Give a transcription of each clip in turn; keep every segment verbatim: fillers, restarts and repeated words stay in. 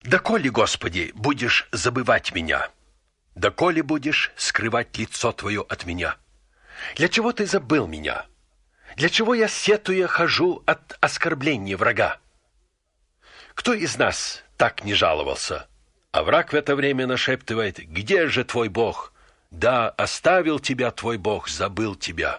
«Доколе, Господи, будешь забывать меня? Доколе будешь скрывать лицо Твое от меня? Для чего Ты забыл меня? Для чего я, сетуя, хожу от оскорбления врага? Кто из нас так не жаловался? А враг в это время нашептывает: где же твой Бог? Да, оставил тебя твой Бог, забыл тебя».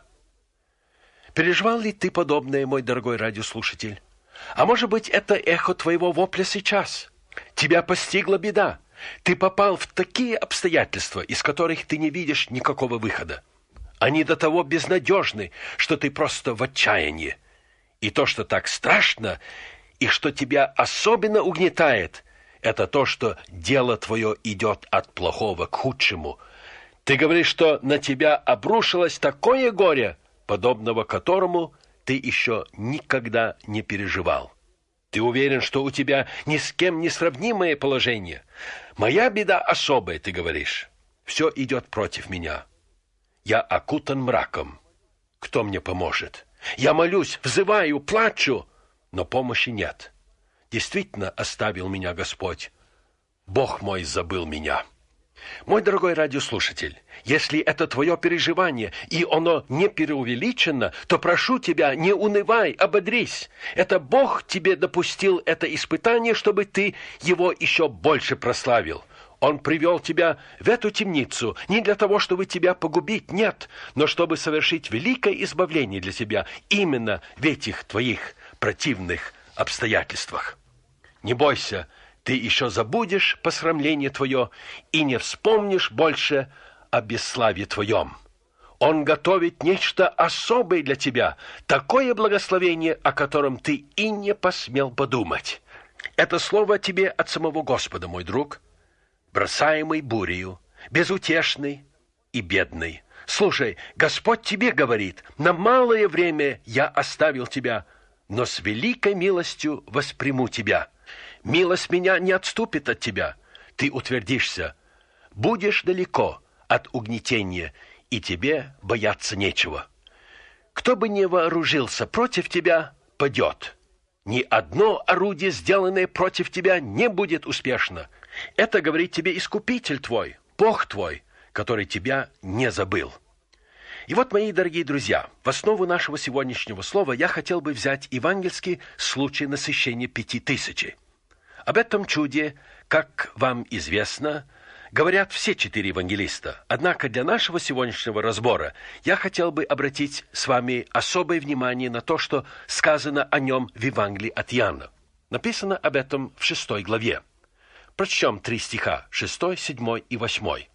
Переживал ли ты подобное, мой дорогой радиослушатель? А может быть, это эхо твоего вопля сейчас? Тебя постигла беда. Ты попал в такие обстоятельства, из которых ты не видишь никакого выхода. Они до того безнадежны, что ты просто в отчаянии. И то, что так страшно, и что тебя особенно угнетает, это то, что дело твое идет от плохого к худшему. Ты говоришь, что на тебя обрушилось такое горе, подобного которому ты еще никогда не переживал. Ты уверен, что у тебя ни с кем не сравнимое положение. Моя беда особая, ты говоришь. Все идет против меня. Я окутан мраком. Кто мне поможет? Я молюсь, взываю, плачу, но помощи нет. Действительно оставил меня Господь. Бог мой забыл меня. Мой дорогой радиослушатель, если это твое переживание, и оно не преувеличено, то прошу тебя, не унывай, ободрись. Это Бог тебе допустил это испытание, чтобы ты его еще больше прославил. Он привел тебя в эту темницу не для того, чтобы тебя погубить, нет, но чтобы совершить великое избавление для тебя именно в этих твоих противных обстоятельствах. Не бойся, ты еще забудешь посрамление твое и не вспомнишь больше о бесславии твоем. Он готовит нечто особое для тебя, такое благословение, о котором ты и не посмел подумать. Это слово тебе от самого Господа, мой друг, бросаемый бурею, безутешный и бедный. Слушай, Господь тебе говорит: на малое время я оставил тебя, но с великой милостью восприму тебя. Милость меня не отступит от тебя. Ты утвердишься, будешь далеко от угнетения, и тебе бояться нечего. Кто бы ни вооружился против тебя, падет. Ни одно орудие, сделанное против тебя, не будет успешно. Это говорит тебе Искупитель твой, Бог твой, который тебя не забыл. И вот, мои дорогие друзья, в основу нашего сегодняшнего слова я хотел бы взять евангельский случай насыщения пяти тысячи. Об этом чуде, как вам известно, говорят все четыре евангелиста. Однако для нашего сегодняшнего разбора я хотел бы обратить с вами особое внимание на то, что сказано о нем в Евангелии от Иоанна. Написано об этом в шестой главе. Прочтем три стиха, шестой, седьмой и восьмой.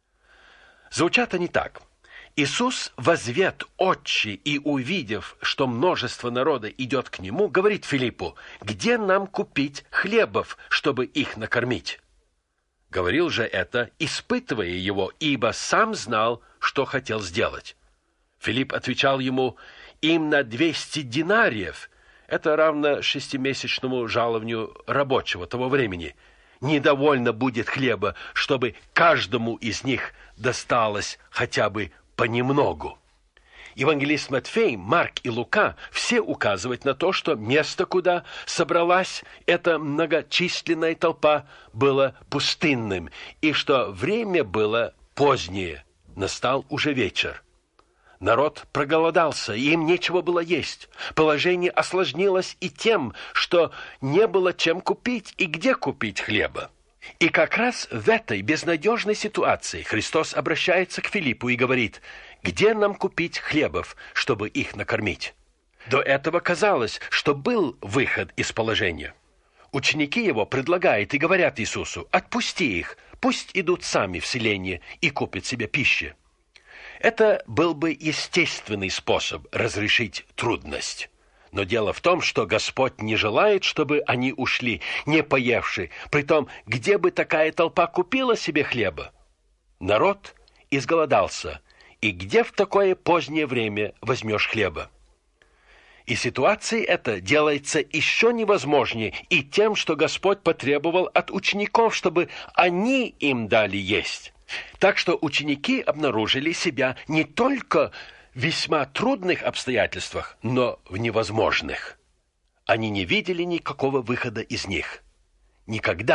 Звучат они так. «Иисус, возвед очи и увидев, что множество народа идет к Нему, говорит Филиппу: где нам купить хлебов, чтобы их накормить?» Говорил же это, испытывая его, ибо сам знал, что хотел сделать. Филипп отвечал ему: им на двести динариев, это равно шестимесячному жалованию рабочего того времени, недовольно будет хлеба, чтобы каждому из них досталось хотя бы понемногу. Евангелист Матфей, Марк и Лука все указывают на то, что место, куда собралась эта многочисленная толпа, было пустынным, и что время было позднее, настал уже вечер. Народ проголодался, и им нечего было есть. Положение осложнилось и тем, что не было чем купить и где купить хлеба. И как раз в этой безнадежной ситуации Христос обращается к Филиппу и говорит: где нам купить хлебов, чтобы их накормить? До этого казалось, что был выход из положения. Ученики его предлагают и говорят Иисусу: отпусти их, пусть идут сами в селение и купят себе пищи. Это был бы естественный способ разрешить трудность. Но дело в том, что Господь не желает, чтобы они ушли, не поевши. Притом, где бы такая толпа купила себе хлеба? Народ изголодался. И где в такое позднее время возьмешь хлеба? И ситуация эта делается еще невозможнее и тем, что Господь потребовал от учеников, чтобы они им дали есть. Так что ученики обнаружили себя не только в весьма трудных обстоятельствах, но в невозможных. Они не видели никакого выхода из них. Никогда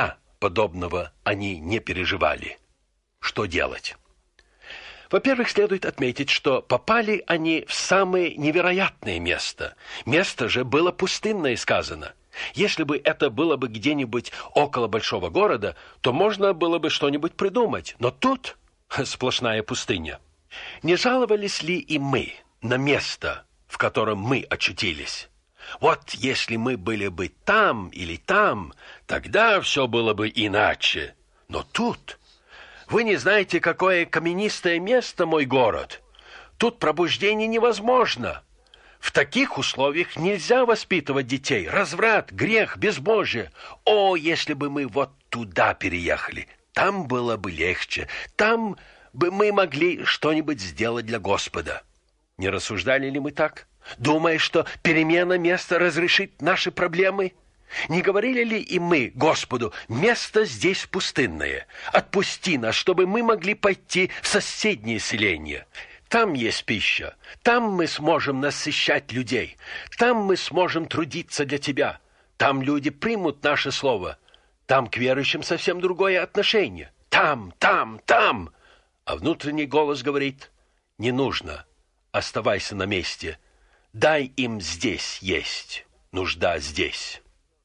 подобного они не переживали. Что делать? Во-первых, следует отметить, что попали они в самое невероятное место. Место же было пустынное, сказано. Если бы это было бы где-нибудь около большого города, то можно было бы что-нибудь придумать. Но тут сплошная пустыня. Не жаловались ли и мы на место, в котором мы очутились? Вот если мы были бы там или там, тогда все было бы иначе. Но тут... Вы не знаете, какое каменистое место мой город. Тут пробуждение невозможно. В таких условиях нельзя воспитывать детей. Разврат, грех, безбожие. О, если бы мы вот туда переехали, там было бы легче. Там бы мы могли что-нибудь сделать для Господа. Не рассуждали ли мы так? Думая, что перемена места разрешит наши проблемы? Не говорили ли и мы Господу: место здесь пустынное, отпусти нас, чтобы мы могли пойти в соседнее селение? Там есть пища, там мы сможем насыщать людей, там мы сможем трудиться для Тебя, там люди примут наше слово, там к верующим совсем другое отношение. Там, там, там. А внутренний голос говорит: не нужно, оставайся на месте, дай им здесь есть, нужда здесь.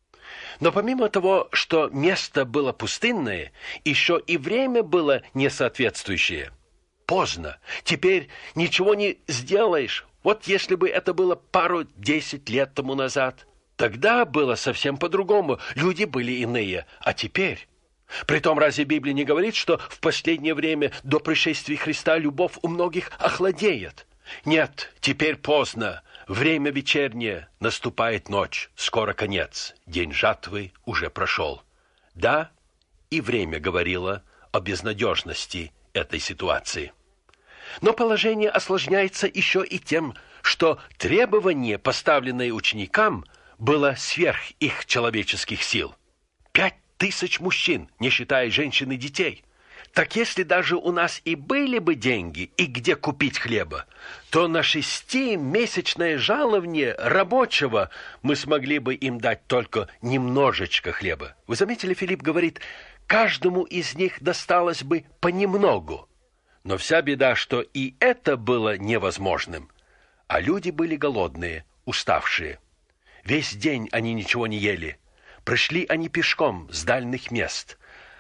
Но помимо того, что место было пустынное, еще и время было несоответствующее. Поздно. Теперь ничего не сделаешь. Вот если бы это было пару-десять лет тому назад, тогда было совсем по-другому. Люди были иные. А теперь... Притом, разве Библия не говорит, что в последнее время до пришествия Христа любовь у многих охладеет? Нет, теперь поздно. Время вечернее, наступает ночь, скоро конец, день жатвы уже прошел. Да, и время говорило о безнадежности этой ситуации. Но положение осложняется еще и тем, что требование, поставленное ученикам, было сверх их человеческих сил. Пять тысяч мужчин, не считая женщин и детей. Так если даже у нас и были бы деньги, и где купить хлеба, то на шестимесячное жалование рабочего мы смогли бы им дать только немножечко хлеба. Вы заметили, Филипп говорит, каждому из них досталось бы понемногу. Но вся беда, что и это было невозможным. А люди были голодные, уставшие. Весь день они ничего не ели. Пришли они пешком с дальних мест.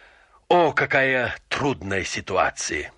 О, какая трудная ситуация!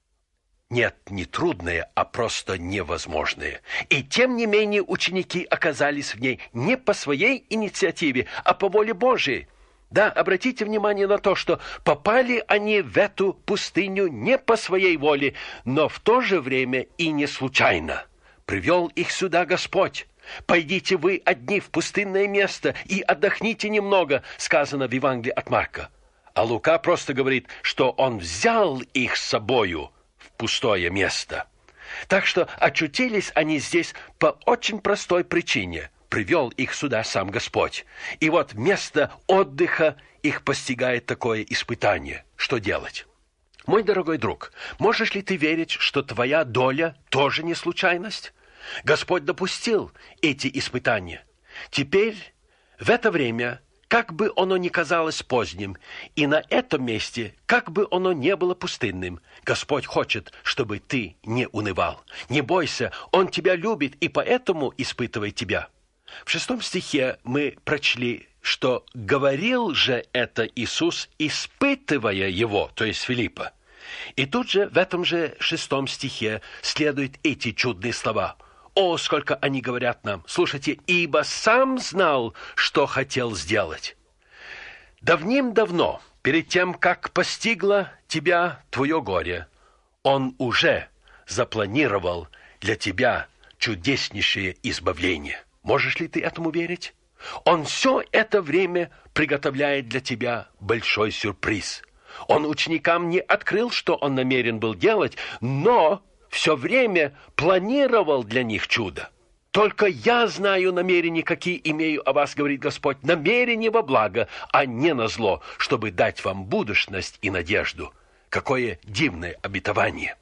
Нет, не трудная, а просто невозможная. И тем не менее ученики оказались в ней не по своей инициативе, а по воле Божией. Да, обратите внимание на то, что попали они в эту пустыню не по своей воле, но в то же время и не случайно. Привел их сюда Господь. «Пойдите вы одни в пустынное место и отдохните немного», сказано в Евангелии от Марка. А Лука просто говорит, что он взял их с собою в пустое место. Так что очутились они здесь по очень простой причине. Привел их сюда сам Господь. И вот вместо отдыха их постигает такое испытание. Что делать? Мой дорогой друг, можешь ли ты верить, что твоя доля тоже не случайность? Господь допустил эти испытания. Теперь, в это время... Как бы оно ни казалось поздним, и на этом месте, как бы оно не было пустынным, Господь хочет, чтобы ты не унывал. Не бойся, Он тебя любит и поэтому испытывает тебя. В шестом стихе мы прочли, что говорил же это Иисус, испытывая его, то есть Филиппа. И тут же в этом же шестом стихе следуют эти чудные слова. О, сколько они говорят нам! Слушайте, ибо сам знал, что хотел сделать. Давным-давно, перед тем, как постигло тебя твое горе, Он уже запланировал для тебя чудеснейшее избавление. Можешь ли ты этому верить? Он все это время приготовляет для тебя большой сюрприз. Он ученикам не открыл, что Он намерен был делать, но... все время планировал для них чудо. Только я знаю намерения, какие имею о вас, говорит Господь, намерения во благо, а не на зло, чтобы дать вам будущность и надежду. Какое дивное обетование!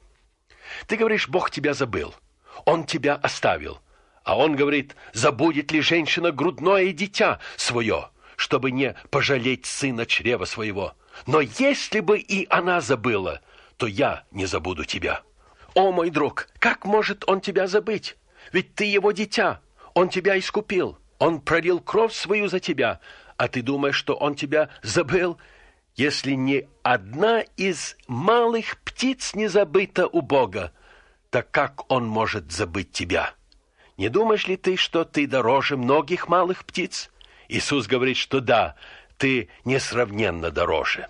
Ты говоришь, Бог тебя забыл, Он тебя оставил. А Он говорит, забудет ли женщина грудное дитя свое? чтобы не пожалеть сына чрева своего. Но если бы и она забыла, то я не забуду тебя. О, мой друг, как может он тебя забыть? Ведь ты его дитя, он тебя искупил, он пролил кровь свою за тебя, а ты думаешь, что он тебя забыл? Если ни одна из малых птиц не забыта у Бога, так как он может забыть тебя? Не думаешь ли ты, что ты дороже многих малых птиц? Иисус говорит, что да, ты несравненно дороже.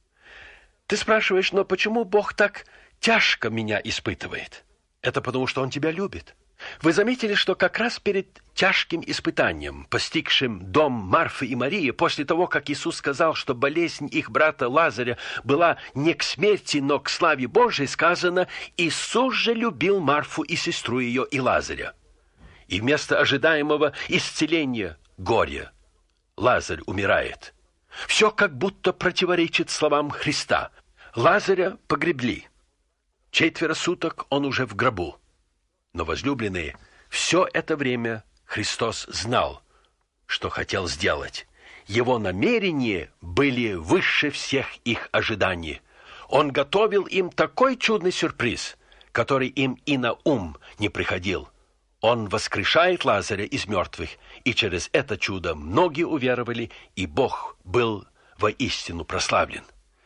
Ты спрашиваешь, но почему Бог так тяжко меня испытывает? Это потому, что Он тебя любит. Вы заметили, что как раз перед тяжким испытанием, постигшим дом Марфы и Марии, после того, как Иисус сказал, что болезнь их брата Лазаря была не к смерти, но к славе Божией, сказано, Иисус же любил Марфу и сестру ее и Лазаря. И вместо ожидаемого исцеления горя Лазарь умирает. Все как будто противоречит словам Христа. Лазаря погребли. Четверо суток он уже в гробу. Но, возлюбленные, все это время Христос знал, что хотел сделать. Его намерения были выше всех их ожиданий. Он готовил им такой чудный сюрприз, который им и на ум не приходил. Он воскрешает Лазаря из мертвых, и через это чудо многие уверовали, и Бог был воистину прославлен.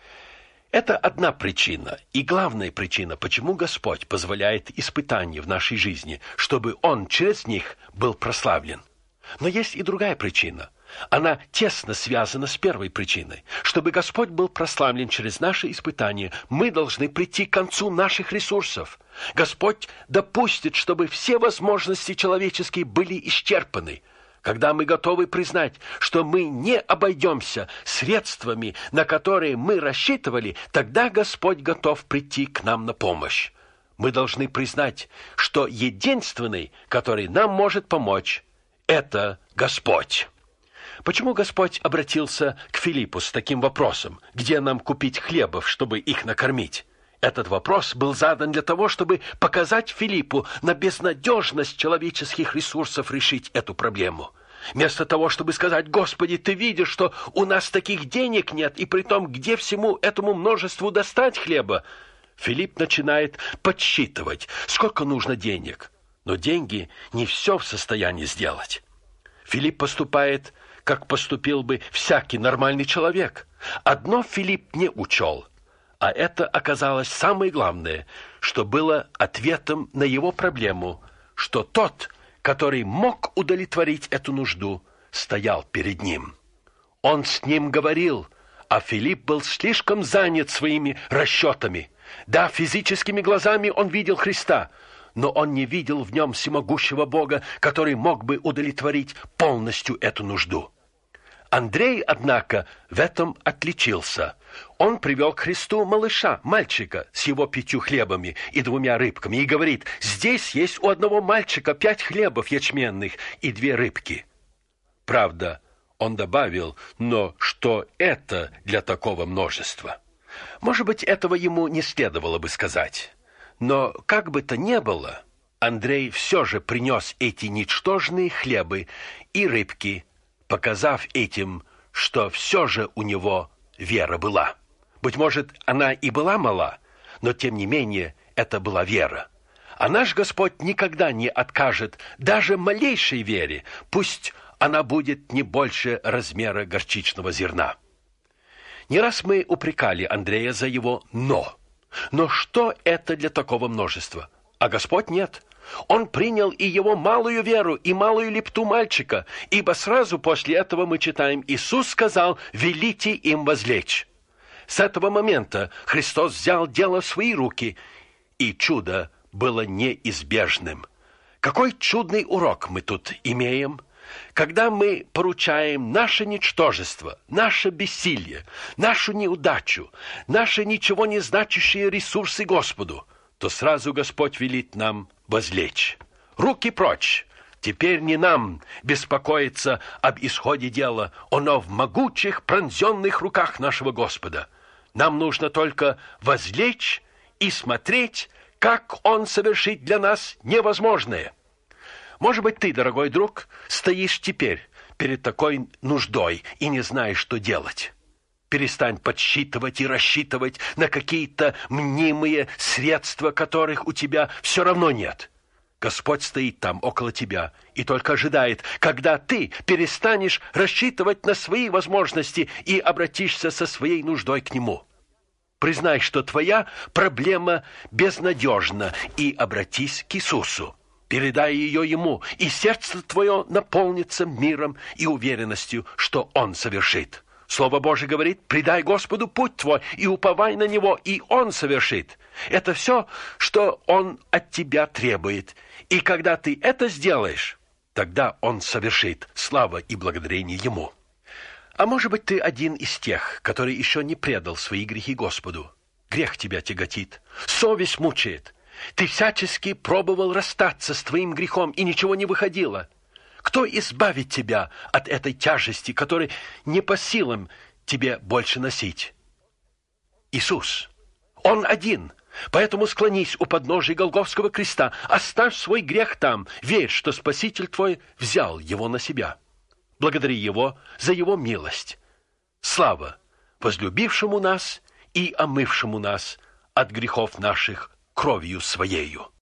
Это одна причина, и главная причина, почему Господь позволяет испытания в нашей жизни, чтобы Он через них был прославлен. Но есть и другая причина. Она тесно связана с первой причиной. Чтобы Господь был прославлен через наши испытания, мы должны прийти к концу наших ресурсов. Господь допустит, чтобы все возможности человеческие были исчерпаны. Когда мы готовы признать, что мы не обойдемся средствами, на которые мы рассчитывали, тогда Господь готов прийти к нам на помощь. Мы должны признать, что единственный, который нам может помочь, это Господь. Почему Господь обратился к Филиппу с таким вопросом, где нам купить хлебов, чтобы их накормить? Этот вопрос был задан для того, чтобы показать Филиппу на безнадежность человеческих ресурсов решить эту проблему. Вместо того, чтобы сказать: «Господи, ты видишь, что у нас таких денег нет, и притом где всему этому множеству достать хлеба?» Филипп начинает подсчитывать, сколько нужно денег. Но деньги не все в состоянии сделать. Филипп поступает, как поступил бы всякий нормальный человек. Одно Филипп не учел. А это оказалось самое главное, что было ответом на его проблему, что тот, который мог удовлетворить эту нужду, стоял перед ним. Он с ним говорил, а Филипп был слишком занят своими расчетами. Да, физическими глазами он видел Христа, но он не видел в нем всемогущего Бога, который мог бы удовлетворить полностью эту нужду. Андрей, однако, в этом отличился. Он привел к Христу малыша, мальчика, с его пятью хлебами и двумя рыбками, и говорит: «Здесь есть у одного мальчика пять хлебов ячменных и две рыбки». Правда, он добавил: «Но что это для такого множества?» Может быть, этого ему не следовало бы сказать. Но, как бы то ни было, Андрей все же принес эти ничтожные хлебы и рыбки, показав этим, что все же у него вера была. Быть может, она и была мала, но тем не менее это была вера. А наш Господь никогда не откажет даже малейшей вере, пусть она будет не больше размера горчичного зерна. Не раз мы упрекали Андрея за его «но». Но что это для такого множества? А Господь нет. Он принял и его малую веру, и малую лепту мальчика, ибо сразу после этого мы читаем: Иисус сказал: «Велите им возлечь». С этого момента Христос взял дело в свои руки, и чудо было неизбежным. Какой чудный урок мы тут имеем? Когда мы поручаем наше ничтожество, наше бессилие, нашу неудачу, наши ничего не значащие ресурсы Господу, то сразу Господь велит нам возлечь. Руки прочь! Теперь не нам беспокоиться об исходе дела, оно в могучих, пронзенных руках нашего Господа. Нам нужно только возлечь и смотреть, как Он совершит для нас невозможное. Может быть, ты, дорогой друг, стоишь теперь перед такой нуждой и не знаешь, что делать. Перестань подсчитывать и рассчитывать на какие-то мнимые средства, которых у тебя все равно нет. Господь стоит там, около тебя, и только ожидает, когда ты перестанешь рассчитывать на свои возможности и обратишься со своей нуждой к Нему. Признай, что твоя проблема безнадежна, и обратись к Иисусу. Передай ее Ему, и сердце твое наполнится миром и уверенностью, что Он совершит. Слово Божие говорит: предай Господу путь твой и уповай на Него, и Он совершит. Это все, что Он от тебя требует. И когда ты это сделаешь, тогда Он совершит. Слава и благодарение Ему. А может быть, ты один из тех, который еще не предал свои грехи Господу. Грех тебя тяготит, совесть мучает. Ты всячески пробовал расстаться с твоим грехом, и ничего не выходило. Кто избавит тебя от этой тяжести, которой не по силам тебе больше носить? Иисус. Он один. Поэтому склонись у подножия Голгофского креста, оставь свой грех там, верь, что Спаситель твой взял его на себя. Благодари Его за Его милость. Слава возлюбившему нас и омывшему нас от грехов наших кровью Своею.